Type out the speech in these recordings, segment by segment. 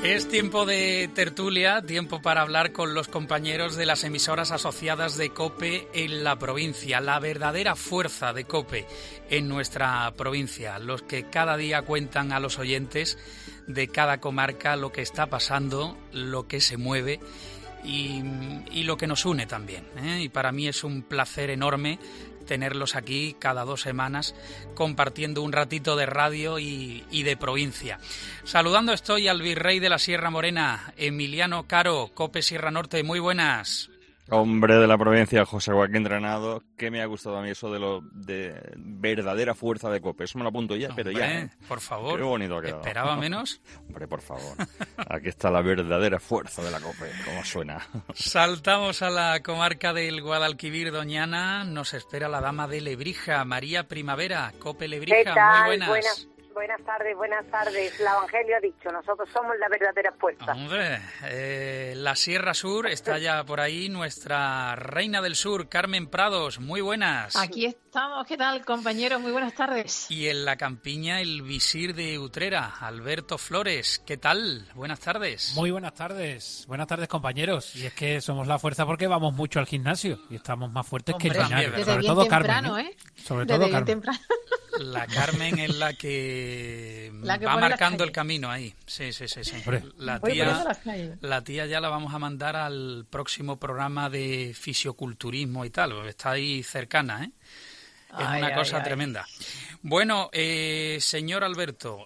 Es tiempo de tertulia, tiempo para hablar con los compañeros de las emisoras asociadas de COPE en la provincia, la verdadera fuerza de COPE en nuestra provincia, los que cada día cuentan a los oyentes de cada comarca lo que está pasando, lo que se mueve y lo que nos une también, ¿eh? Y para mí es un placer enorme tenerlos aquí cada 2 semanas compartiendo un ratito de radio y de provincia. Saludando estoy al virrey de la Sierra Morena, Emiliano Caro, COPE Sierra Norte. Muy buenas. Hombre de la provincia, José Joaquín Drenado, que me ha gustado a mí eso de verdadera fuerza de COPE. Eso me lo apunto ya, Hombre, pero ya. Por favor. Qué bonito ha quedado. ¿Esperaba menos? Hombre, por favor. Aquí está la verdadera fuerza de la COPE, como suena. Saltamos a la comarca del Guadalquivir, Doñana. Nos espera la dama de Lebrija, María Primavera, COPE Lebrija. ¿Qué tal? Muy buenas. Buenas tardes. El Evangelio ha dicho, nosotros somos la verdadera fuerza. Hombre, la Sierra Sur está ya por ahí, nuestra reina del sur, Carmen Prados. Muy buenas. Aquí estamos, ¿qué tal, compañeros? Muy buenas tardes. Y en la campiña, el visir de Utrera, Alberto Flores. ¿Qué tal? Buenas tardes. Muy buenas tardes, compañeros. Y es que somos la fuerza porque vamos mucho al gimnasio y estamos más fuertes que el Linares. Desde bien temprano, Carmen, Sobre todo Carmen. Temprano. La Carmen es la que va marcando el camino ahí. Sí. La tía ya la vamos a mandar al próximo programa de fisioculturismo y tal. Está ahí cercana, ¿eh? Es una cosa tremenda. Bueno, señor Alberto,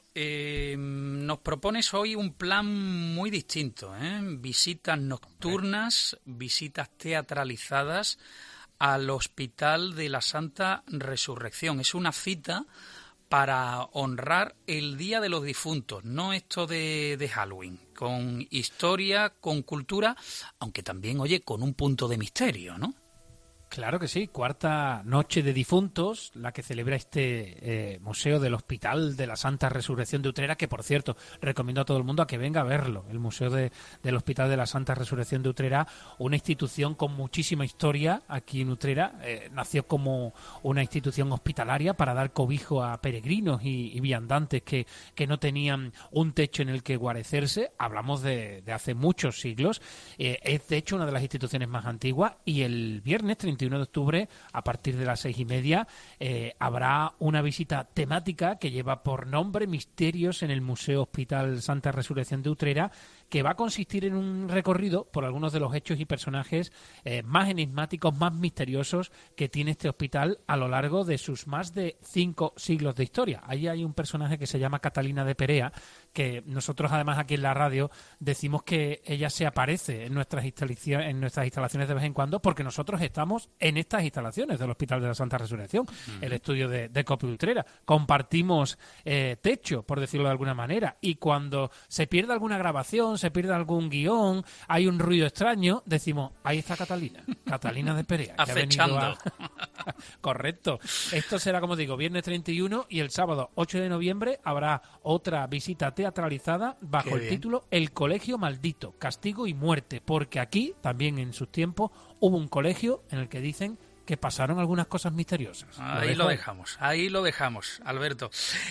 nos propones hoy un plan muy distinto, ¿eh? Visitas nocturnas, visitas teatralizadas al Hospital de la Santa Resurrección. Es una cita para honrar el Día de los Difuntos, no esto de Halloween, con historia, con cultura, aunque también, oye, con un punto de misterio, ¿no? Claro que sí, 4ª Noche de Difuntos, la que celebra este Museo del Hospital de la Santa Resurrección de Utrera, que por cierto recomiendo a todo el mundo a que venga a verlo. El Museo del Hospital de la Santa Resurrección de Utrera, una institución con muchísima historia aquí en Utrera, nació como una institución hospitalaria para dar cobijo a peregrinos y viandantes que no tenían un techo en el que guarecerse. Hablamos de hace muchos siglos, es de hecho una de las instituciones más antiguas y el viernes 31 de octubre, a partir de las 6:30, habrá una visita temática que lleva por nombre Misterios en el Museo Hospital Santa Resurrección de Utrera, que va a consistir en un recorrido por algunos de los hechos y personajes más enigmáticos, más misteriosos que tiene este hospital a lo largo de sus más de 5 siglos de historia. Ahí hay un personaje que se llama Catalina de Perea, que nosotros además aquí en la radio decimos que ella se aparece en nuestras instalaciones de vez en cuando, porque nosotros estamos en estas instalaciones del Hospital de la Santa Resurrección, el estudio de COPE Utrera. Compartimos techo, por decirlo de alguna manera, y cuando se pierde alguna grabación, se pierde algún guión, hay un ruido extraño, decimos, ahí está Catalina de Perea. Acechando. Correcto. Esto será, como digo, viernes 31 y el sábado 8 de noviembre habrá otra visita teatralizada bajo el título El Colegio Maldito, Castigo y Muerte, porque aquí, también en sus tiempos, hubo un colegio en el que dicen que pasaron algunas cosas misteriosas. Ahí lo dejamos, Alberto.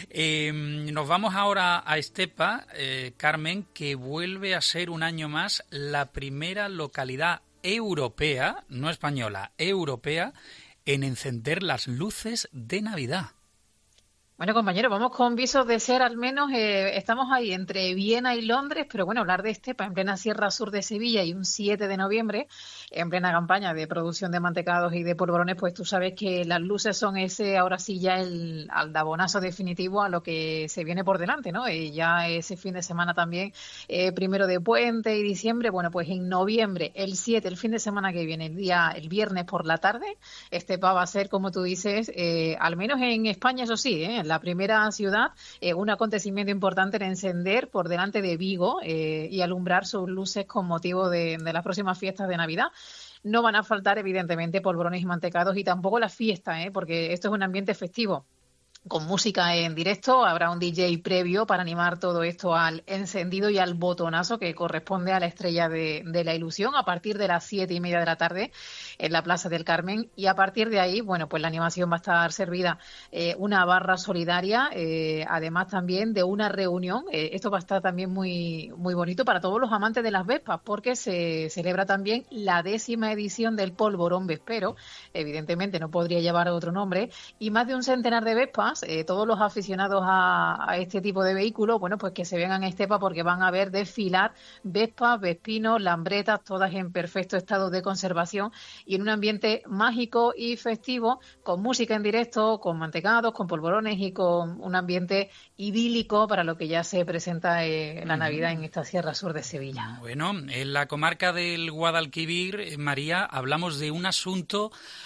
Nos vamos ahora a Estepa, Carmen, que vuelve a ser un año más la primera localidad europea, no española, europea, en encender las luces de Navidad. Bueno, compañeros, vamos con visos de ser al menos, estamos ahí entre Viena y Londres, pero bueno, hablar de Estepa en plena Sierra Sur de Sevilla y un 7 de noviembre, en plena campaña de producción de mantecados y de polvorones, pues tú sabes que las luces son ahora sí ya el aldabonazo definitivo a lo que se viene por delante, ¿no? Ya ese fin de semana también, primero de Puente y diciembre, bueno, pues en noviembre, el 7, el fin de semana que viene, el viernes por la tarde, Estepa va a ser, como tú dices, al menos en España, eso sí, la primera ciudad, un acontecimiento importante en encender por delante de Vigo y alumbrar sus luces con motivo de las próximas fiestas de Navidad. No van a faltar, evidentemente, polvorones y mantecados y tampoco la fiesta, porque esto es un ambiente festivo. con música en directo. Habrá un DJ previo para animar todo esto al encendido y al botonazo que corresponde a la estrella de la ilusión a partir de las 7:30 de la tarde en la Plaza del Carmen. Y a partir de ahí, bueno, pues la animación va a estar servida una barra solidaria, además también de una reunión. Esto va a estar también muy, muy bonito para todos los amantes de las Vespas, porque se celebra también la 10ª edición del Polvorón Vespero. Evidentemente no podría llevar otro nombre. Y más de un centenar de Vespas, todos los aficionados a este tipo de vehículos, bueno, pues que se vengan a Estepa porque van a ver desfilar Vespas, Vespinos, Lambretas, todas en perfecto estado de conservación y en un ambiente mágico y festivo, con música en directo, con mantecados, con polvorones y con un ambiente idílico para lo que ya se presenta la Navidad en esta Sierra Sur de Sevilla. Bueno, en la comarca del Guadalquivir, María, hablamos de un asunto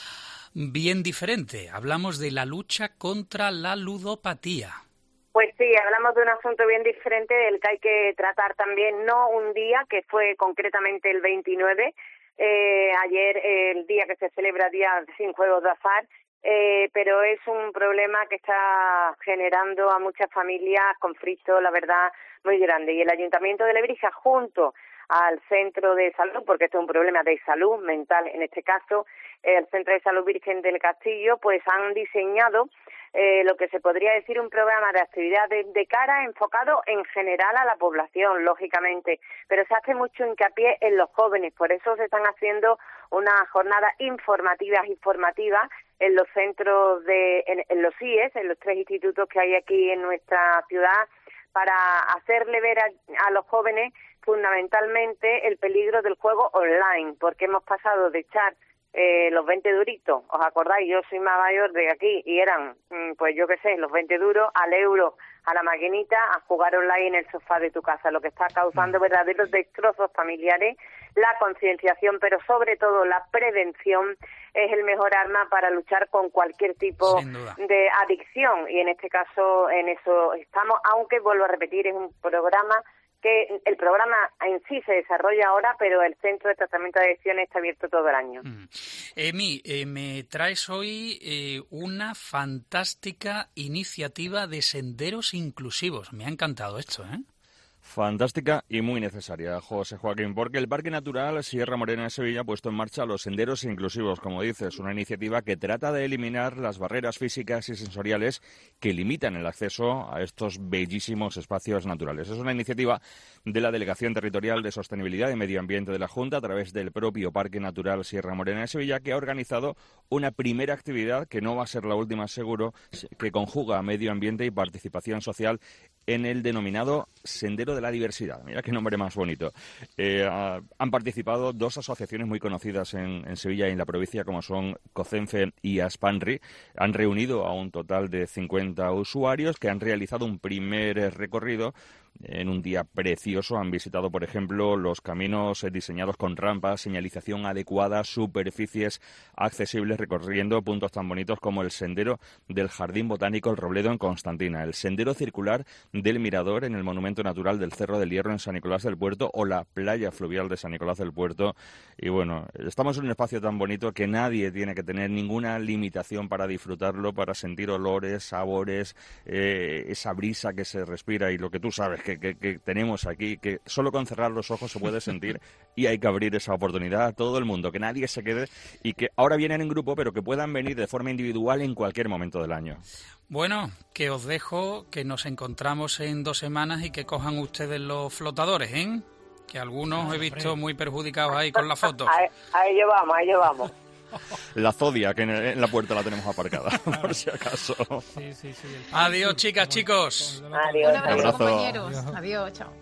bien diferente. Hablamos de la lucha contra la ludopatía. Pues sí, hablamos de un asunto bien diferente del que hay que tratar también, no un día, que fue concretamente el 29, ayer el día que se celebra Día sin Juegos de Azar, pero es un problema que está generando a muchas familias conflictos, la verdad, muy grande. Y el Ayuntamiento de Lebrija, junto al Centro de Salud, porque esto es un problema de salud mental en este caso, el Centro de Salud Virgen del Castillo, pues han diseñado lo que se podría decir un programa de actividades de cara enfocado en general a la población, lógicamente, pero se hace mucho hincapié en los jóvenes, por eso se están haciendo unas jornadas informativas y formativas en los centros en los CIES, en los 3 institutos que hay aquí en nuestra ciudad, para hacerle ver a los jóvenes fundamentalmente el peligro del juego online, porque hemos pasado de echar los 20 duritos, ¿os acordáis? Yo soy más mayor de aquí y eran, pues yo qué sé, los 20 duros al euro, a la maquinita, a jugar online en el sofá de tu casa, lo que está causando verdaderos destrozos familiares. La concienciación, pero sobre todo la prevención, es el mejor arma para luchar con cualquier tipo de adicción, y en este caso en eso estamos, aunque vuelvo a repetir, es un programa que el programa en sí se desarrolla ahora, pero el Centro de Tratamiento de Adicciones está abierto todo el año. Emi, me traes hoy una fantástica iniciativa de senderos inclusivos. Me ha encantado esto, ¿eh? Fantástica y muy necesaria, José Joaquín, porque el Parque Natural Sierra Morena de Sevilla ha puesto en marcha los senderos inclusivos, como dices, una iniciativa que trata de eliminar las barreras físicas y sensoriales que limitan el acceso a estos bellísimos espacios naturales. Es una iniciativa de la Delegación Territorial de Sostenibilidad y Medio Ambiente de la Junta, a través del propio Parque Natural Sierra Morena de Sevilla, que ha organizado una primera actividad, que no va a ser la última seguro, que conjuga medio ambiente y participación social en el denominado Sendero de la Diversidad. Mira qué nombre más bonito. Han participado 2 asociaciones muy conocidas en Sevilla y en la provincia, como son COCENFE y Aspanri. Han reunido a un total de 50 usuarios que han realizado un primer recorrido en un día precioso. Han visitado, por ejemplo, los caminos diseñados con rampas, señalización adecuada, superficies accesibles, recorriendo puntos tan bonitos como el sendero del Jardín Botánico El Robledo en Constantina, el sendero circular del Mirador en el Monumento Natural del Cerro del Hierro en San Nicolás del Puerto, o la playa fluvial de San Nicolás del Puerto. Y bueno, estamos en un espacio tan bonito que nadie tiene que tener ninguna limitación para disfrutarlo, para sentir olores, sabores, esa brisa que se respira y lo que tú sabes que tenemos aquí, que solo con cerrar los ojos se puede sentir, y hay que abrir esa oportunidad a todo el mundo, que nadie se quede, y que ahora vienen en grupo, pero que puedan venir de forma individual en cualquier momento del año. Bueno, que os dejo, que nos encontramos en 2 semanas y que cojan ustedes los flotadores, ¿eh? Que algunos he visto muy perjudicados ahí con la foto. A ello vamos. La Zodia, que en la puerta la tenemos aparcada, por si acaso. Sí. Adiós, chicas, chicos. Adiós. Un abrazo, compañeros. Adiós, chao.